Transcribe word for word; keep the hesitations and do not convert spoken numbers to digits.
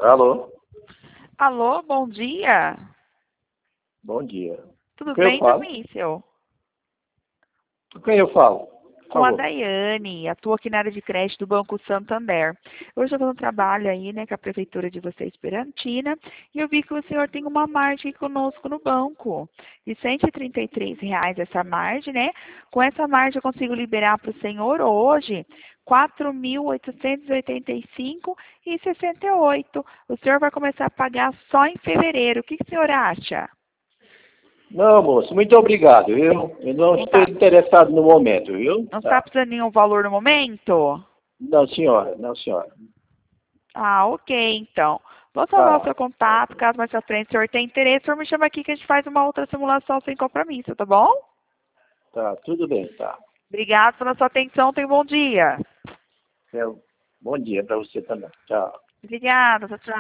Alô? Alô, bom dia. Bom dia. Tudo Com quem eu bem, falo? Domício? Com quem eu falo? Por Com a favor. Daiane, atuo aqui na área de crédito do Banco Santander. Hoje eu estou no trabalho aí, né, com a prefeitura de vocês, Esperantina, e eu vi que o senhor tem uma margem conosco no banco de cento e trinta e três reais essa margem, né? Com essa margem eu consigo liberar para o senhor hoje quatro mil oitocentos e oitenta e cinco reais e sessenta e oito centavos. O senhor vai começar a pagar só em fevereiro. O que, que o senhor acha? Não, moço, muito obrigado, viu? Eu não Não estou está interessado no momento, viu? não tá Tá. precisando de nenhum valor no momento? Não, senhora, não, senhora. Ah, ok, então. Vou salvar o Tá, seu contato, caso mais pra frente o senhor tenha interesse, o senhor me chama aqui que a gente faz uma outra simulação sem compromisso, tá bom? tá, tudo bem, tá. Obrigado pela sua atenção, tenha um bom dia. É, bom dia para você também. Tchau. Obrigada, tchau, tchau.